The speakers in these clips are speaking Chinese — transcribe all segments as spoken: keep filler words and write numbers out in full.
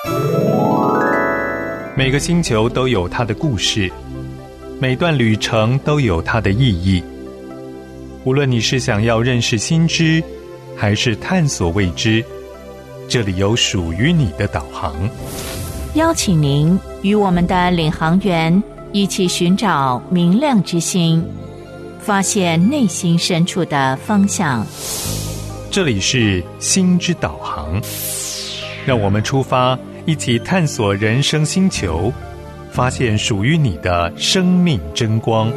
每个星球都有它的故事，每段旅程都有它的意义。无论你是想要认识新知，还是探索未知，这里有属于你的导航。 邀请您与我们的领航员一起寻找明亮之星，发现内心深处的方向。 这里是心之导航，让我们出发，一起探索人生星球，发现属于你的生命真光。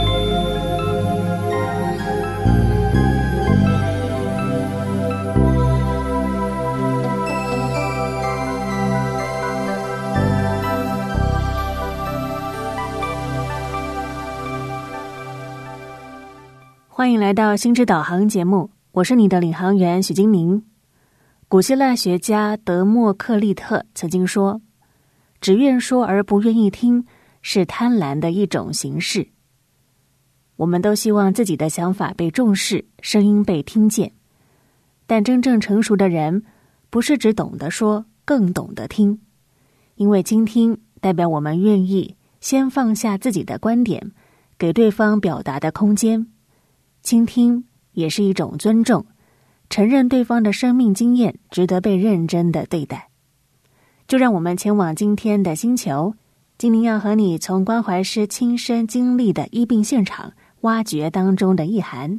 欢迎来到心之导航节目，我是你的领航员许金明。古希腊学家德谟克利特曾经说，只愿说而不愿意听是贪婪的一种形式。我们都希望自己的想法被重视，声音被听见，但真正成熟的人不是只懂得说，更懂得听。因为倾听代表我们愿意先放下自己的观点，给对方表达的空间。倾听也是一种尊重，承认对方的生命经验值得被认真的对待。就让我们前往今天的星球，今天要和你从关怀师亲身经历的医病现场挖掘当中的意涵。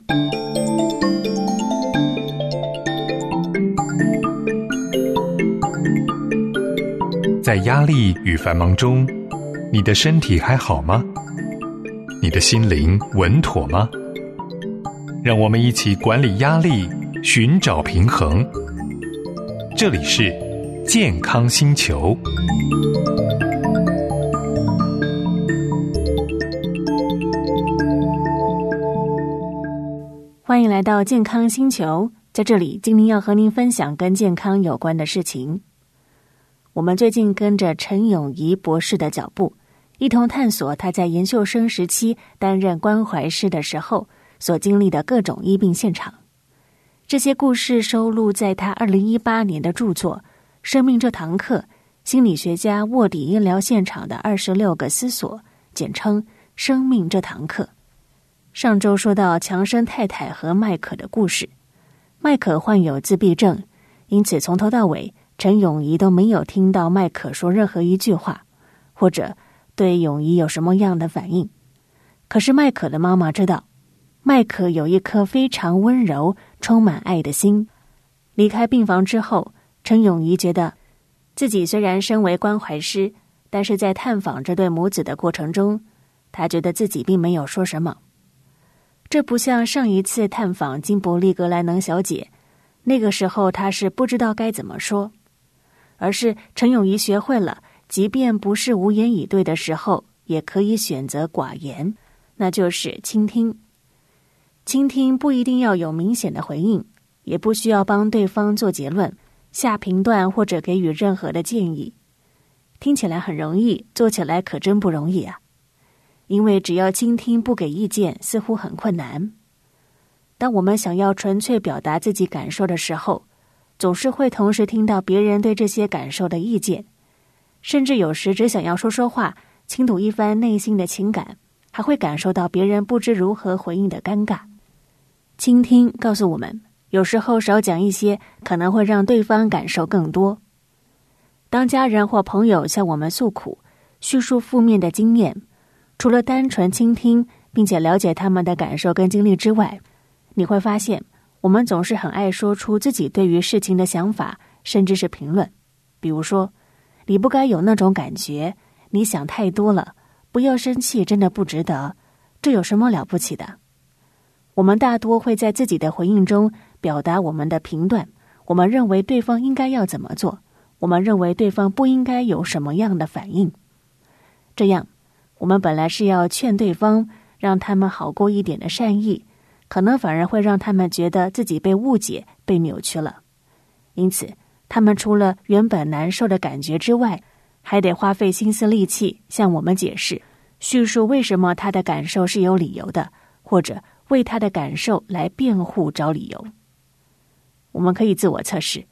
在压力与繁忙中，你的身体还好吗？你的心灵稳妥吗？让我们一起管理压力，寻找平衡。这里是健康星球。 欢迎来到健康星球，在这里今天要和您分享跟健康有关的事情。我们最近跟着陈永仪博士的脚步，一同探索他在研究生时期担任关怀师的时候所经历的各种医病现场。这些故事收录在他二零一八年的著作《生命这堂课：心理学家卧底医疗现场的二十六个思索》，简称《生命这堂课》。上周说到强生太太和麦可的故事。麦可患有自闭症，因此从头到尾陈永仪都没有听到麦可说任何一句话，或者对永仪有什么样的反应。可是麦可的妈妈知道，麦可有一颗非常温柔充满爱的心。离开病房之后，陈永仪觉得自己虽然身为关怀师，但是在探访这对母子的过程中，他觉得自己并没有说什么。这不像上一次探访金伯利格莱能小姐，那个时候他是不知道该怎么说，而是陈永仪学会了即便不是无言以对的时候，也可以选择寡言，那就是倾听。倾听不一定要有明显的回应，也不需要帮对方做结论、下评断或者给予任何的建议。听起来很容易，做起来可真不容易啊！因为只要倾听不给意见，似乎很困难。当我们想要纯粹表达自己感受的时候，总是会同时听到别人对这些感受的意见，甚至有时只想要说说话，倾吐一番内心的情感，还会感受到别人不知如何回应的尴尬。倾听告诉我们，有时候少讲一些，可能会让对方感受更多。当家人或朋友向我们诉苦，叙述负面的经验，除了单纯倾听并且了解他们的感受跟经历之外，你会发现我们总是很爱说出自己对于事情的想法，甚至是评论。比如说，你不该有那种感觉，你想太多了，不要生气，真的不值得，这有什么了不起的？我们大多会在自己的回应中表达我们的评断，我们认为对方应该要怎么做，我们认为对方不应该有什么样的反应。这样我们本来是要劝对方，让他们好过一点的善意，可能反而会让他们觉得自己被误解、被扭曲了。因此，他们除了原本难受的感觉之外，还得花费心思力气向我们解释，叙述为什么他的感受是有理由的，或者为他的感受来辩护找理由。我们可以自我测试，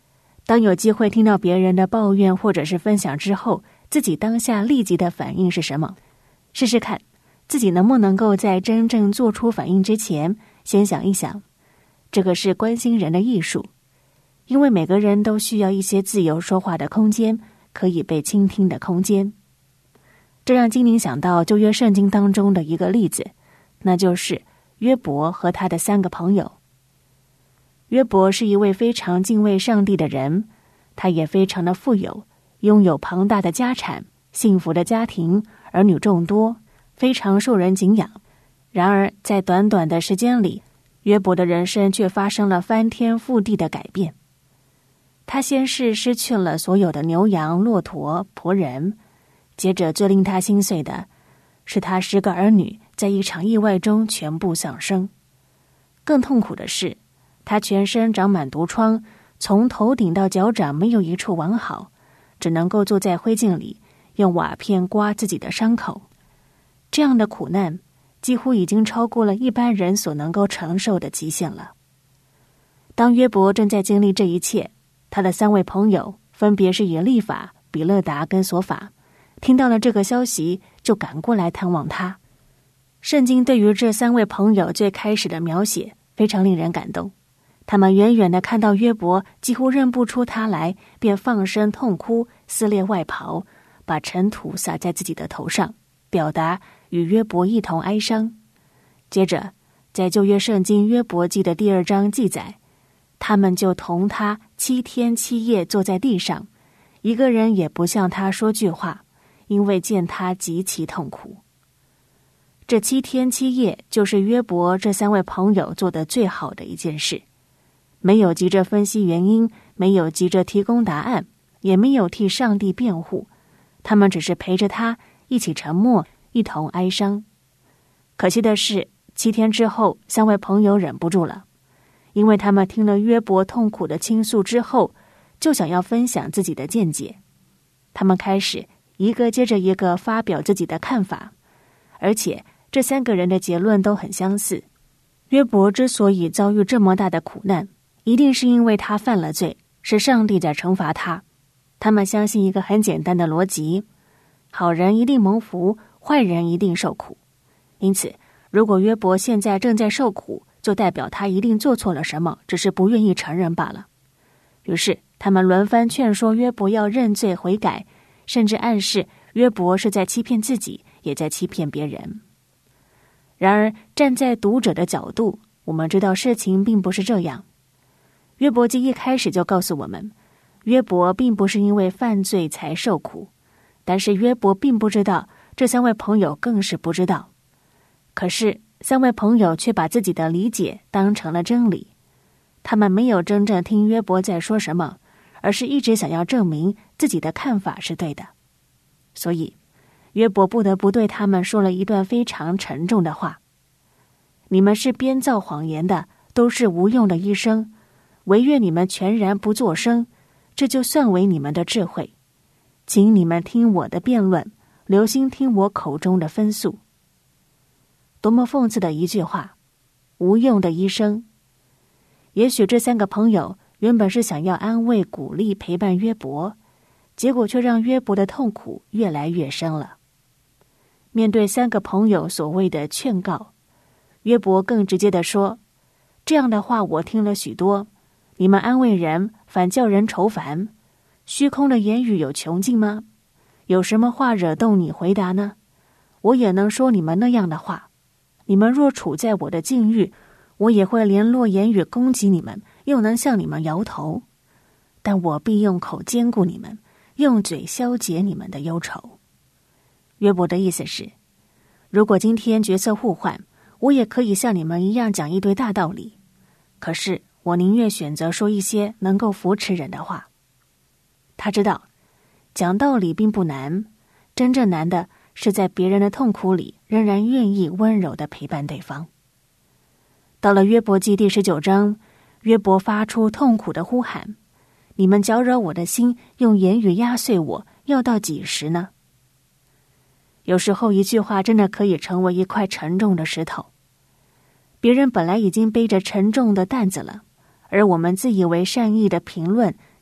当有机会听到别人的抱怨或者是分享之后，自己当下立即的反应是什么？试试看，自己能不能够在真正做出反应之前，先想一想，这个是关心人的艺术。因为每个人都需要一些自由说话的空间，可以被倾听的空间。这让精灵想到旧约圣经当中的一个例子，那就是约伯和他的三个朋友。约伯是一位非常敬畏上帝的人，他也非常的富有，拥有庞大的家产，幸福的家庭，儿女众多，非常受人敬仰。然而在短短的时间里，约伯的人生却发生了翻天覆地的改变。他先是失去了所有的牛羊、骆驼、仆人，接着最令他心碎的是他十个儿女在一场意外中全部丧生。更痛苦的是，他全身长满毒疮，从头顶到脚掌没有一处完好，只能够坐在灰烬里，用瓦片刮自己的伤口。这样的苦难几乎已经超过了一般人所能够承受的极限了。当约伯正在经历这一切，他的三位朋友分别是以利法、比勒达跟索法，听到了这个消息，就赶过来探望他。圣经对于这三位朋友最开始的描写非常令人感动。他们远远地看到约伯几乎认不出他来，便放声痛哭，撕裂外袍，把尘土撒在自己的头上，表达与约伯一同哀伤。接着在旧约圣经约伯记的第二章记载，他们就同他七天七夜坐在地上，一个人也不向他说句话，因为见他极其痛苦。这七天七夜就是约伯这三位朋友做的最好的一件事，没有急着分析原因，没有急着提供答案，也没有替上帝辩护，他们只是陪着他一起沉默，一同哀伤。可惜的是，七天之后，三位朋友忍不住了，因为他们听了约伯痛苦的倾诉之后，就想要分享自己的见解。他们开始一个接着一个发表自己的看法，而且这三个人的结论都很相似。约伯之所以遭遇这么大的苦难，一定是因为他犯了罪，是上帝在惩罚他。他们相信一个很简单的逻辑：好人一定蒙福，坏人一定受苦。因此，如果约伯现在正在受苦，就代表他一定做错了什么，只是不愿意承认罢了。于是他们轮番劝说约伯要认罪悔改，甚至暗示约伯是在欺骗自己，也在欺骗别人。然而站在读者的角度，我们知道事情并不是这样。约伯记一开始就告诉我们，约伯并不是因为犯罪才受苦，但是约伯并不知道，这三位朋友更是不知道。可是三位朋友却把自己的理解当成了真理，他们没有真正听约伯在说什么，而是一直想要证明自己的看法是对的。所以约伯不得不对他们说了一段非常沉重的话：你们是编造谎言的，都是无用的医生，唯愿你们全然不作声，这就算为你们的智慧。请你们听我的辩论，留心听我口中的分诉。多么讽刺的一句话，无用的医生。也许这三个朋友原本是想要安慰、鼓励、陪伴约伯，结果却让约伯的痛苦越来越深了。面对三个朋友所谓的劝告，约伯更直接地说：这样的话我听了许多，你们安慰人，反叫人愁烦。虚空的言语有穷尽吗？有什么话惹动你回答呢？我也能说你们那样的话。你们若处在我的境遇，我也会联络言语攻击你们，又能向你们摇头。但我必用口坚固你们，用嘴消解你们的忧愁。约伯的意思是，如果今天角色互换，我也可以像你们一样讲一堆大道理，可是我宁愿选择说一些能够扶持人的话。他知道讲道理并不难，真正难的是在别人的痛苦里仍然愿意温柔地陪伴对方。到了约伯记第十九章，约伯发出痛苦的呼喊：你们搅扰我的心，用言语压碎我，要到几时呢？有时候一句话真的可以成为一块沉重的石头。别人本来已经背着沉重的担子了，而我们自以为善意的评论，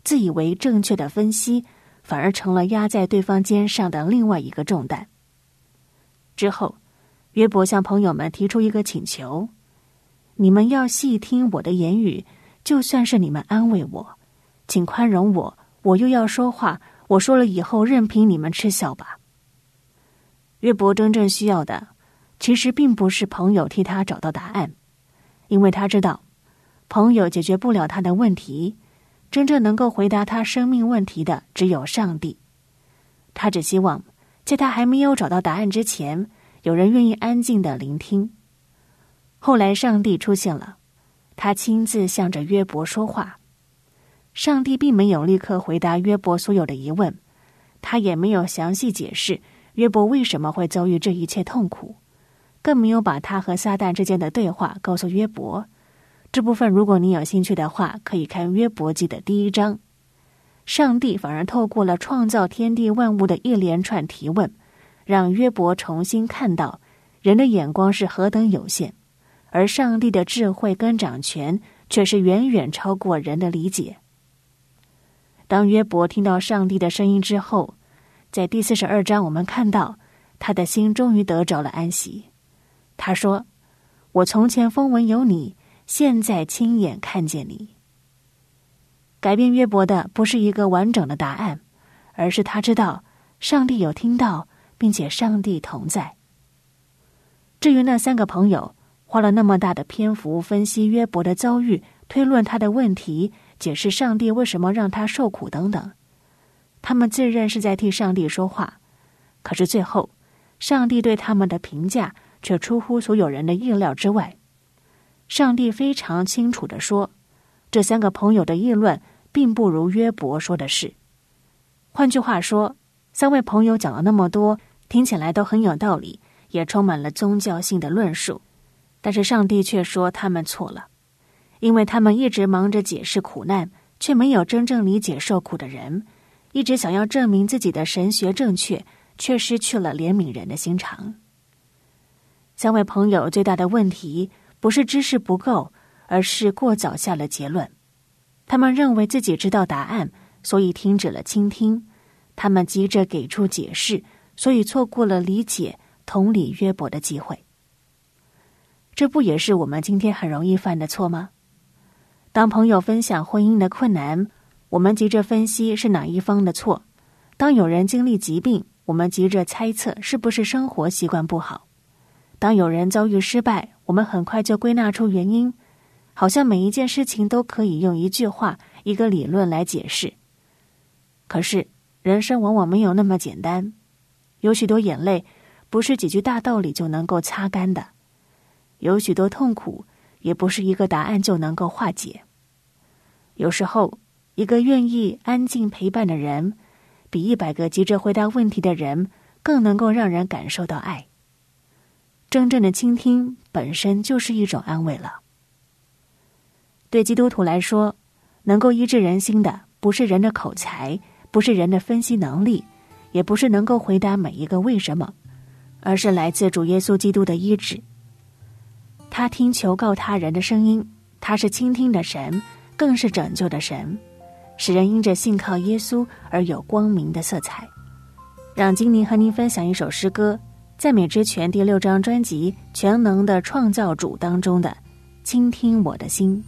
自以为正确的分析，反而成了压在对方肩上的另外一个重担。之后，约伯向朋友们提出一个请求：你们要细听我的言语，就算是你们安慰我，请宽容我，我又要说话，我说了以后任凭你们嗤笑吧。约伯真正需要的，其实并不是朋友替他找到答案，因为他知道朋友解决不了他的问题，真正能够回答他生命问题的只有上帝。他只希望在他还没有找到答案之前，有人愿意安静地聆听。后来上帝出现了，他亲自向着约伯说话。上帝并没有立刻回答约伯所有的疑问，他也没有详细解释约伯为什么会遭遇这一切痛苦，更没有把他和撒旦之间的对话告诉约伯。这部分如果你有兴趣的话，可以看约伯记的第一章。上帝反而透过了创造天地万物的一连串提问，让约伯重新看到人的眼光是何等有限，而上帝的智慧跟掌权却是远远超过人的理解。当约伯听到上帝的声音之后，在第四十二章我们看到他的心终于得着了安息。他说：我从前风闻有你，现在亲眼看见你。改变约伯的不是一个完整的答案，而是他知道上帝有听到，并且上帝同在。至于那三个朋友花了那么大的篇幅分析约伯的遭遇，推论他的问题，解释上帝为什么让他受苦等等，他们自认是在替上帝说话，可是最后上帝对他们的评价却出乎所有人的意料之外。上帝非常清楚地说，这三个朋友的议论并不如约伯说的是。换句话说，三位朋友讲了那么多，听起来都很有道理，也充满了宗教性的论述，但是上帝却说他们错了，因为他们一直忙着解释苦难，却没有真正理解受苦的人，一直想要证明自己的神学正确，却失去了怜悯人的心肠。三位朋友最大的问题不是知识不够，而是过早下了结论。他们认为自己知道答案，所以停止了倾听。他们急着给出解释，所以错过了理解、同理约伯的机会。这不也是我们今天很容易犯的错吗？当朋友分享婚姻的困难，我们急着分析是哪一方的错；当有人经历疾病，我们急着猜测是不是生活习惯不好；当有人遭遇失败，我们很快就归纳出原因，好像每一件事情都可以用一句话、一个理论来解释。可是人生往往没有那么简单，有许多眼泪不是几句大道理就能够擦干的，有许多痛苦也不是一个答案就能够化解。有时候一个愿意安静陪伴的人，比一百个急着回答问题的人更能够让人感受到爱。真正的倾听本身就是一种安慰了。对基督徒来说，能够医治人心的不是人的口才，不是人的分析能力，也不是能够回答每一个为什么，而是来自主耶稣基督的医治。他听求告他人的声音，他是倾听的神，更是拯救的神，使人因着信靠耶稣而有光明的色彩。让金宁和您分享一首诗歌，赞美之泉第六张专辑《全能的创造主》当中的《倾听我的心》。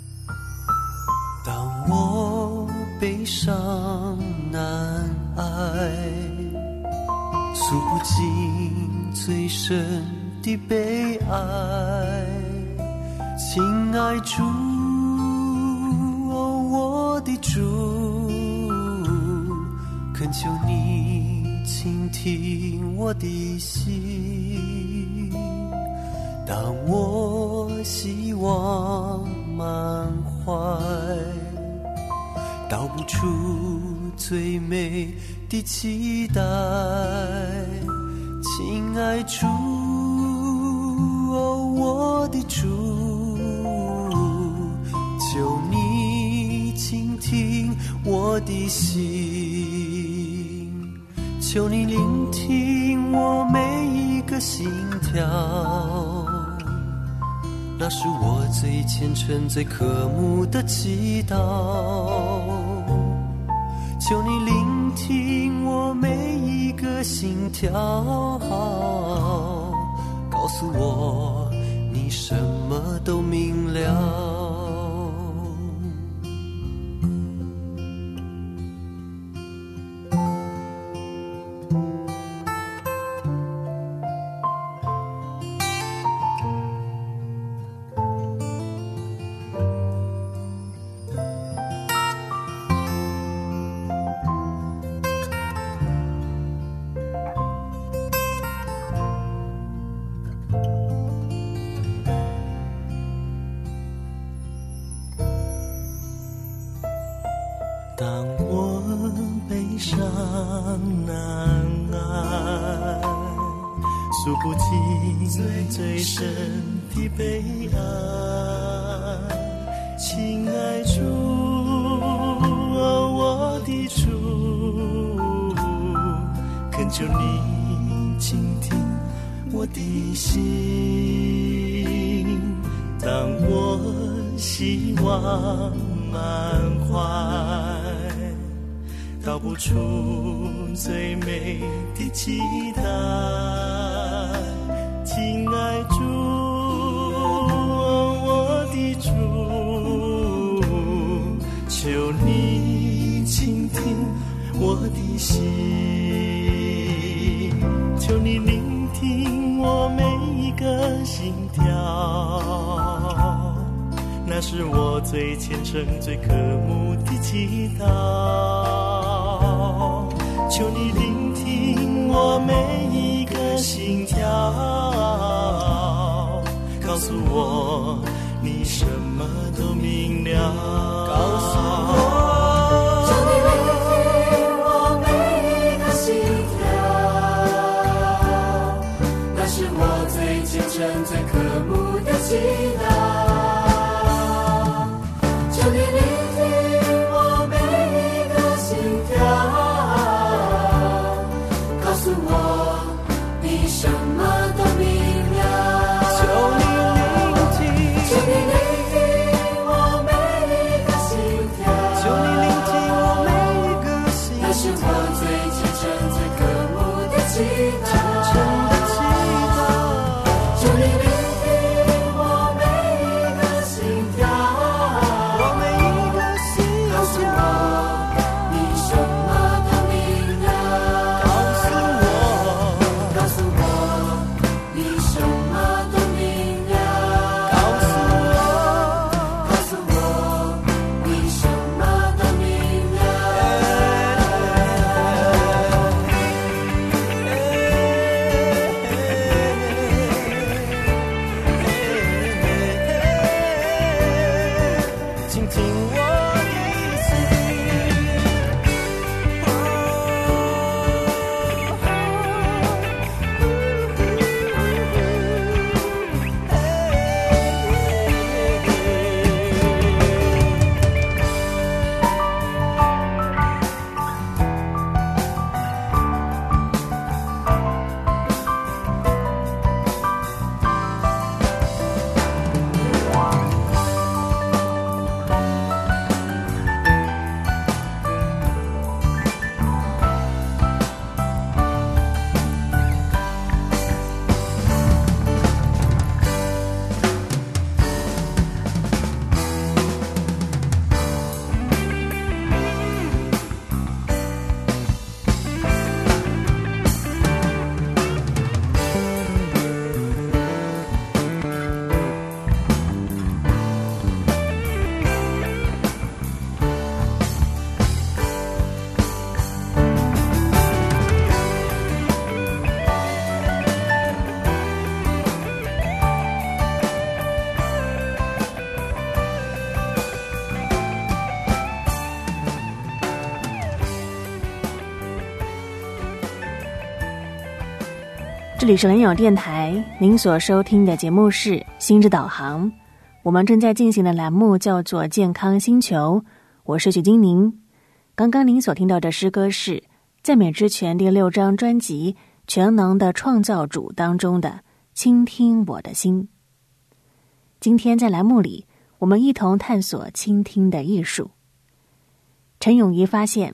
当我悲伤难挨，诉不尽最深的悲哀，亲爱主，哦，我的主，恳求你倾听我的心。当我希望满怀，道不出最美的期待，亲爱主，哦，我的主，求你倾听我的心，求你聆听我每一个心跳，那是我最虔诚最渴慕的祈祷。 求你聆听我每一个心跳，告诉我你什么都明了。当我悲伤难安，诉不尽最深的悲哀，亲爱主，哦，我的主，恳求你倾听我的心。当我希望满怀，道不出最美的期待，亲爱主，我的主，求你倾听我的心，求你聆听我每一个心跳，那是我最虔诚最渴慕的祈祷，求你聆听我每一个心跳，告诉我你什么都明了，告诉我，求你聆听我每一个心跳，那是我最虔诚最渴慕的祈祷，求你聆听我每一个心跳，告诉我你什么都明了，求你聆听，求你聆听我每一个心跳，求你聆听我每一个心跳，那是我最虔诚最渴慕的祈祷，虔诚的祈祷，求你聆听我每一个心跳，我每一个心跳，告诉我你什么都明了，告诉我，告诉我你什么都明了，告诉我，告诉我你什么都明了。倾听我的心， 这里是联友电台，您所收听的节目是心之导航，我们正在进行的栏目叫做健康星球，我是许金宁。刚刚您所听到的诗歌是赞美之泉第六张专辑全能的创造主当中的倾听我的心。今天在栏目里，我们一同探索倾听的艺术。陈永仪发现，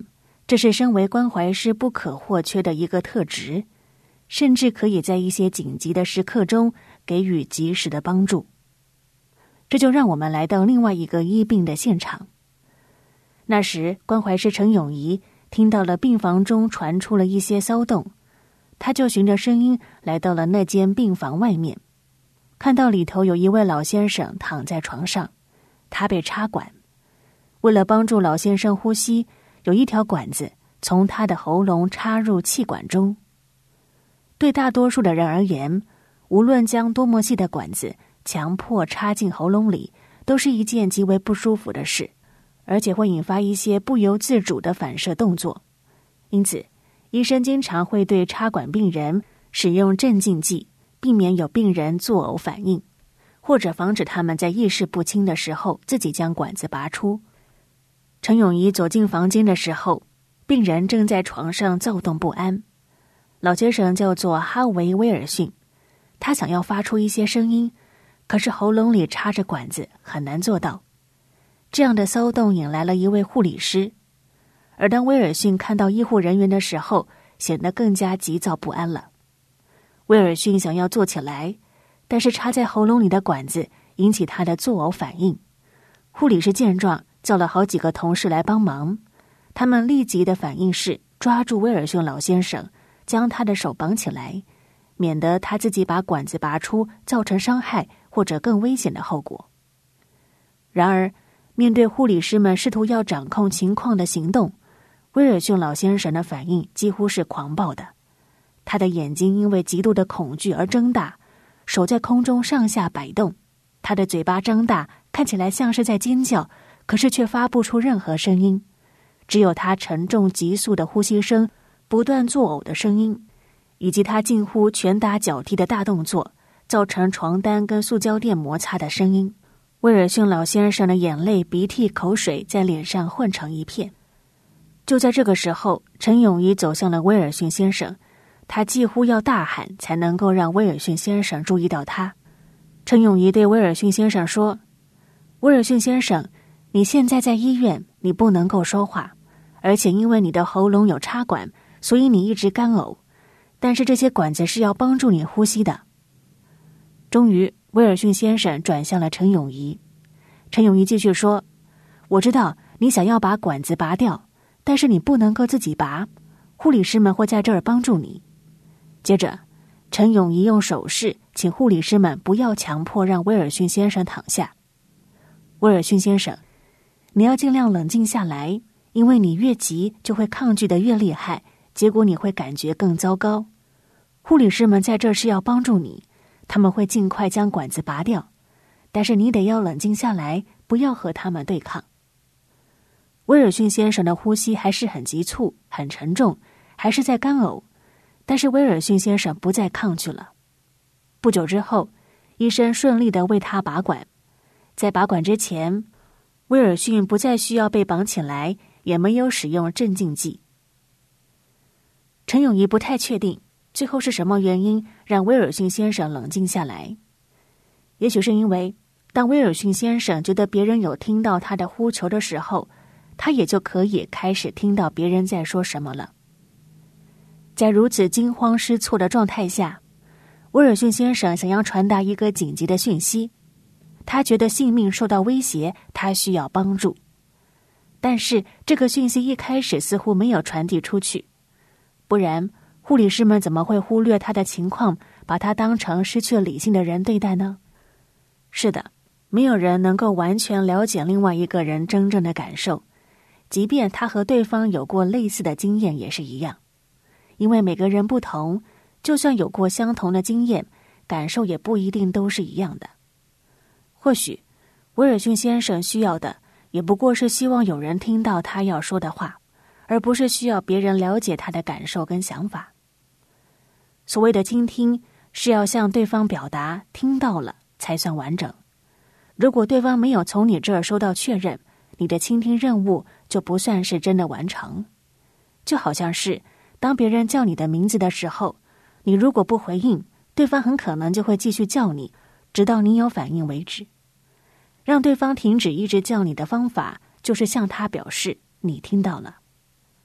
这是身为关怀师不可或缺的一个特质，甚至可以在一些紧急的时刻中给予及时的帮助。这就让我们来到另外一个医病的现场。那时，关怀师陈永仪听到了病房中传出了一些骚动，他就循着声音来到了那间病房外面，看到里头有一位老先生躺在床上，他被插管。为了帮助老先生呼吸，有一条管子从他的喉咙插入气管中。对大多数的人而言，无论将多么细的管子强迫插进喉咙里，都是一件极为不舒服的事，而且会引发一些不由自主的反射动作。因此，医生经常会对插管病人使用镇静剂，避免有病人作呕反应，或者防止他们在意识不清的时候自己将管子拔出。陈永仪走进房间的时候，病人正在床上躁动不安。老先生叫做哈维·威尔逊，他想要发出一些声音，可是喉咙里插着管子，很难做到。这样的骚动引来了一位护理师，而当威尔逊看到医护人员的时候，显得更加急躁不安了。威尔逊想要坐起来，但是插在喉咙里的管子引起他的作呕反应。护理师见状，叫了好几个同事来帮忙，他们立即的反应是抓住威尔逊老先生，将他的手绑起来，免得他自己把管子拔出，造成伤害或者更危险的后果。然而，面对护理师们试图要掌控情况的行动，威尔逊老先生的反应几乎是狂暴的。他的眼睛因为极度的恐惧而睁大，手在空中上下摆动，他的嘴巴张大，看起来像是在尖叫，可是却发不出任何声音，只有他沉重急速的呼吸声，不断作呕的声音，以及他近乎拳打脚踢的大动作，造成床单跟塑胶垫摩擦的声音。威尔逊老先生的眼泪、鼻涕、口水在脸上混成一片。就在这个时候，陈永仪走向了威尔逊先生，他几乎要大喊才能够让威尔逊先生注意到他。陈永仪对威尔逊先生说：威尔逊先生，你现在在医院，你不能够说话，而且因为你的喉咙有插管，所以你一直干呕，但是这些管子是要帮助你呼吸的。终于，威尔逊先生转向了陈永仪。陈永仪继续说：我知道你想要把管子拔掉，但是你不能够自己拔，护理师们会在这儿帮助你。接着，陈永仪用手势请护理师们不要强迫让威尔逊先生躺下。威尔逊先生，你要尽量冷静下来，因为你越急就会抗拒得越厉害，结果你会感觉更糟糕。护理师们在这儿是要帮助你，他们会尽快将管子拔掉，但是你得要冷静下来，不要和他们对抗。威尔逊先生的呼吸还是很急促、很沉重，还是在干呕，但是威尔逊先生不再抗拒了。不久之后，医生顺利地为他拔管。在拔管之前，威尔逊不再需要被绑起来，也没有使用镇静剂。陈永仪不太确定最后是什么原因让威尔逊先生冷静下来。也许是因为当威尔逊先生觉得别人有听到他的呼求的时候，他也就可以开始听到别人在说什么了。在如此惊慌失措的状态下，威尔逊先生想要传达一个紧急的讯息，他觉得性命受到威胁，他需要帮助。但是这个讯息一开始似乎没有传递出去，不然护理师们怎么会忽略他的情况，把他当成失去理性的人对待呢？是的，没有人能够完全了解另外一个人真正的感受，即便他和对方有过类似的经验也是一样。因为每个人不同，就算有过相同的经验，感受也不一定都是一样的。或许威尔逊先生需要的也不过是希望有人听到他要说的话，而不是需要别人了解他的感受跟想法。所谓的倾听，是要向对方表达听到了才算完整。如果对方没有从你这儿收到确认，你的倾听任务就不算是真的完成。就好像是当别人叫你的名字的时候，你如果不回应，对方很可能就会继续叫你，直到你有反应为止。让对方停止一直叫你的方法，就是向他表示你听到了。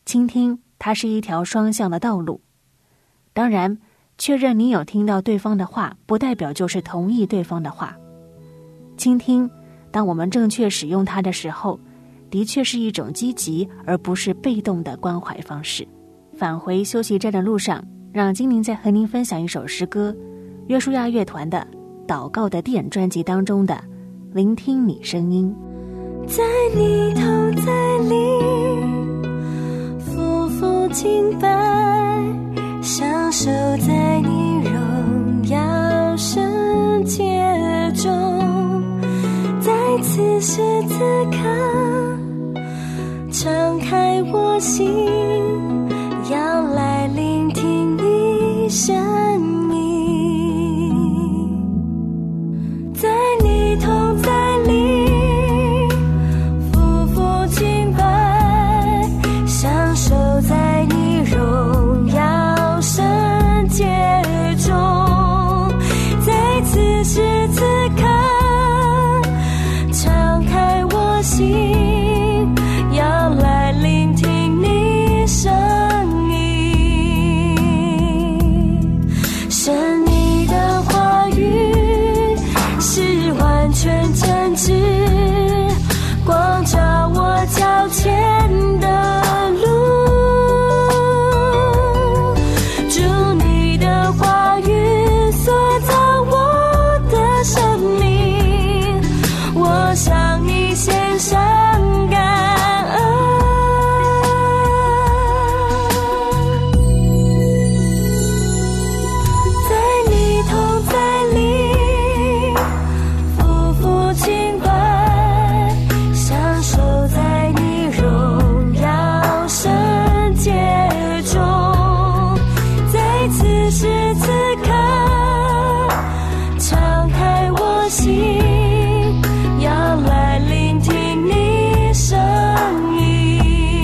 倾听它是一条双向的道路。当然，确认你有听到对方的话，不代表就是同意对方的话。倾听，当我们正确使用它的时候，的确是一种积极而不是被动的关怀方式。返回休息站的路上，让精灵再和您分享一首诗歌，约书亚乐团的《祷告的殿》专辑当中的《聆听你声音》。 在你同在里夫妇敬拜，享受在你荣耀圣洁中，在此时此刻敞开我心，要来聆听你声音。在你同在里在你荣耀圣洁中，在此时此刻敞开我心，要来聆听你声音。神你的话语是完全真知，光照我脚前的向你献上感恩。在你同在里夫妇敬拜，享受在你荣耀圣洁中，在此时此刻敞开我心，要来聆听你声音。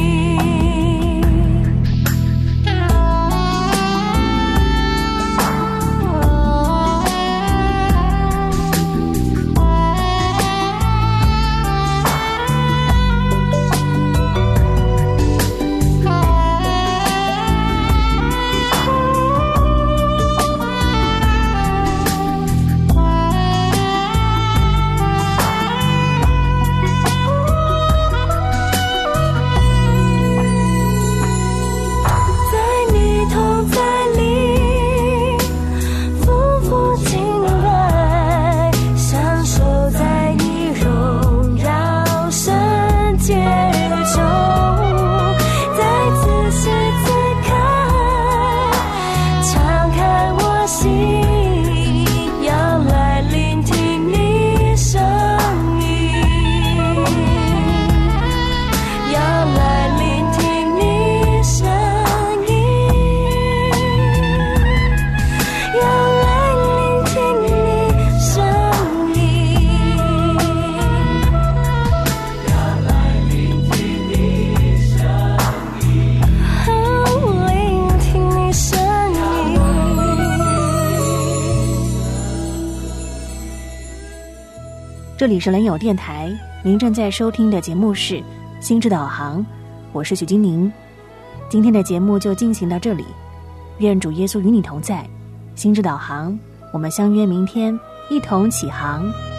这里是人友电台，您正在收听的节目是心智导航，我是许金宁。今天的节目就进行到这里，愿主耶稣与你同在。心智导航，我们相约明天一同起航。